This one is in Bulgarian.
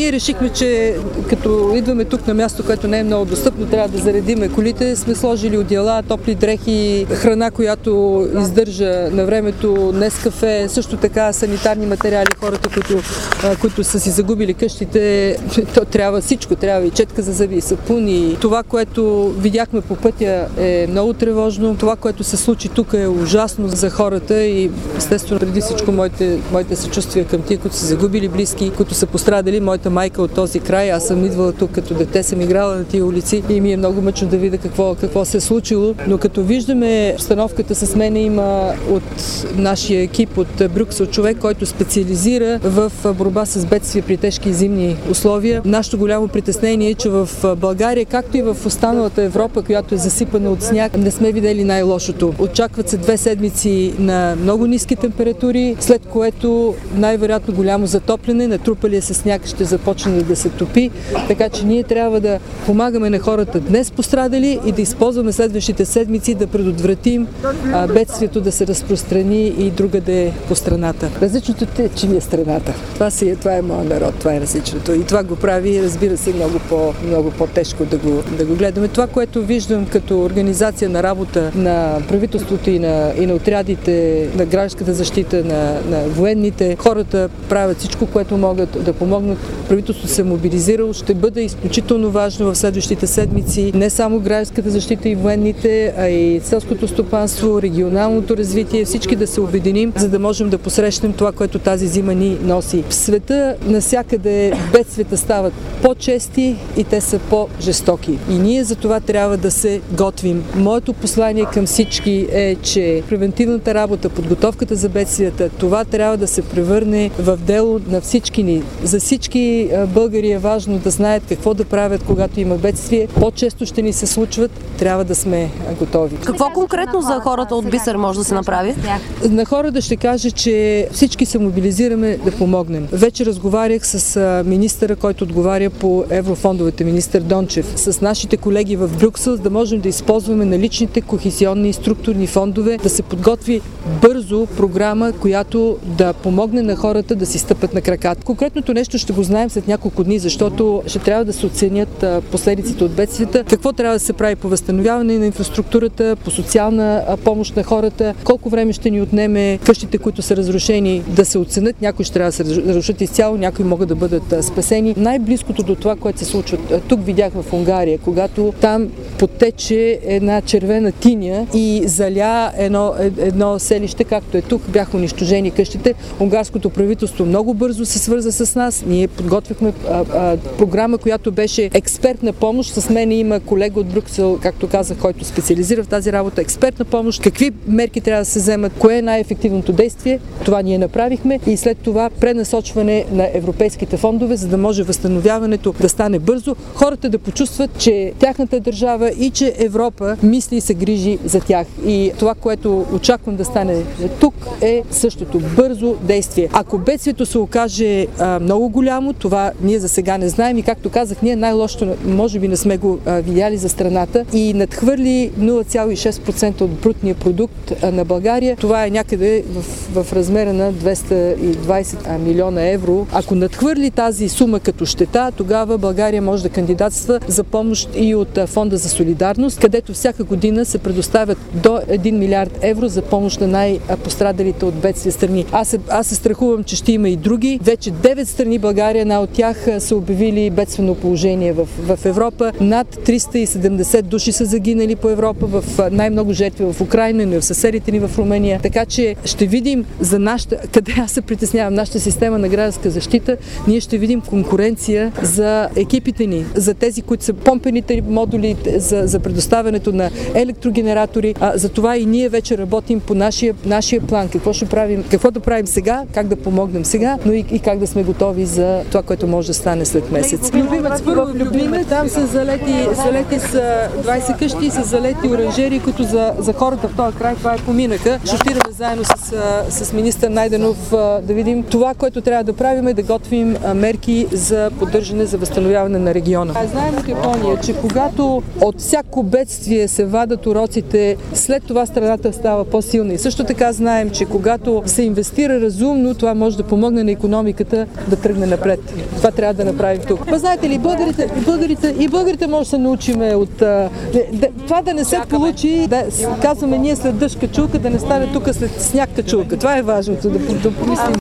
Ние решихме, че като идваме тук на място, което не е много достъпно, трябва да заредиме колите. Сме сложили одеяла, топли дрехи, храна, която издържа на времето, Нескафе, също така санитарни материали, хората, които са си загубили къщите, то трябва всичко, трябва и четка за зъби, и сапун, и това, което видяхме по пътя е много тревожно. Това, което се случи тук е ужасно за хората и естествено преди всичко моите съчувствия към тия, които са загубили близки, които са пострадали. Моята майка от този край, аз съм идвала тук като дете, съм играла на тия улици и ми е много мъчно да видя какво се е случило. Но като виждаме обстановката, с мен има от нашия екип от Брюксел човек, който специализира в борба с бедствия при тежки зимни условия. Нашето голямо притеснение е, че в България, както и в останалата Европа, която е засипана от сняг, не сме видели най-лошото. Очакват се 2 седмици на много ниски температури, след което най-вероятно голямо затопляне, натрупалия се сняг ще започне да се топи, така че ние трябва да помагаме на хората днес пострадали и да използваме следващите седмици да предотвратим бедствието да се разпространи и другаде по страната. Различното е, че ни е страната. Това е моят народ, това е различното. И това го прави, разбира се, много по-тежко да го гледаме. Това, което виждам като организация на работа на правителството и на отрядите, на гражданската защита, на военните, хората правят всичко, което могат да помогнат. Правителството се е мобилизирало. Ще бъде изключително важно в следващите седмици не само гражданската защита и военните, а и селското стопанство, регионалното развитие, всички да се обединим, за да можем да посрещнем това, което тази зима ни носи. В света навсякъде бедствията стават по-чести и те са по-жестоки. И ние за това трябва да се готвим. Моето послание към всички е, че превентивната работа, подготовката за бедствията, това трябва да се превърне в дело на всички ни. За всички българи е важно да знаят какво да правят, когато има бедствие. По-често ще ни се случват, трябва да сме готови. Какво конкретно за хората от Бисер може да се направи? На хората ще кажа, че всички се мобилизираме да помогнем. Вече разговарях с министъра, който отговаря по еврофондовете, министър Дончев, с нашите колеги в Брюксел, да можем да използваме наличните кохезионни и структурни фондове, да се подготви бързо програма, която да помогне на хората да си стъпят на краката. Конкретното нещо ще го знаем след няколко дни, защото ще трябва да се оценят последиците от бедствията, какво трябва да се прави по възстановяване на инфраструктурата, по социална помощ на хората, колко време ще ни отнеме къщите, които са разрушени, да се оценят. Някои ще трябва да се разрушат изцяло, някои могат да бъдат спасени. Най-близкото до това, което се случва, тук видях в Унгария, когато там потече една червена тиня и заля едно селище, както е тук, бяха унищожени къщите. Унгарското правителство много бързо се свърза с нас. Ние подготвихме програма, която беше експертна помощ. С мен има колега от Брюксел, както казах, който специализира в тази работа, експертна помощ. Какви мерки трябва да се вземат, кое е най-ефективното действие, това ние направихме и след това пренасочване на европейските фондове, за да може възстановяването да стане бързо, хората да почувстват, че тяхната държава и че Европа мисли и се грижи за тях. И това, което очаквам да стане тук, е същото бързо действие. Ако бедствието се окаже много голямо, това ние за сега не знаем и както казах, ние най-лошото може би не сме го видяли за страната и надхвърли 0,6% от брутния продукт на България. Това е някъде в размера на 220 милиона евро. Ако надхвърли тази сума като щета, тогава България може да кандидатства за помощ и от Фонда за солидарност, където всяка година се предоставят до 1 милиард евро за помощ на най-пострадалите от бедствия страни. Аз се страхувам, че ще има и други. Вече 9 страни, България, една от тях, са обявили бедствено положение в Европа. Над 370 души са загинали по Европа, в най-много жертви в Украйна, но и в съседите ни в Румъния. Така че ще видим за нашата, къде аз се притеснявам, нашата система на гражданска защита, ние ще видим конкуренция за екипите ни, за тези, които са помпените модули, за предоставянето на електрогенератори. За това и ние вече работим по нашия план. Какво да правим сега, как да помогнем сега, но и как да сме готови за това, което може да стане след месец. Любимец, първо в Любимец, там са залети с 20 къщи, са залети оранжери, които за хората в този край, това е поминъка. Ще отидем заедно с министър Найденов да видим това, което трябва да правим, е да готвим мерки за поддържане, за възстановяване на региона. Знаем от Япония, че когато от от всяко бедствие се вадат уроците, след това страната става по-силна. И също така знаем, че когато се инвестира разумно, това може да помогне на икономиката да тръгне напред. Това трябва да направим тук. Знаете ли, българите може да се научиме от това да не се получи, да казваме ние след дъжд качулка, да не стане тук след сняг качулка. Това е важното, да помислим.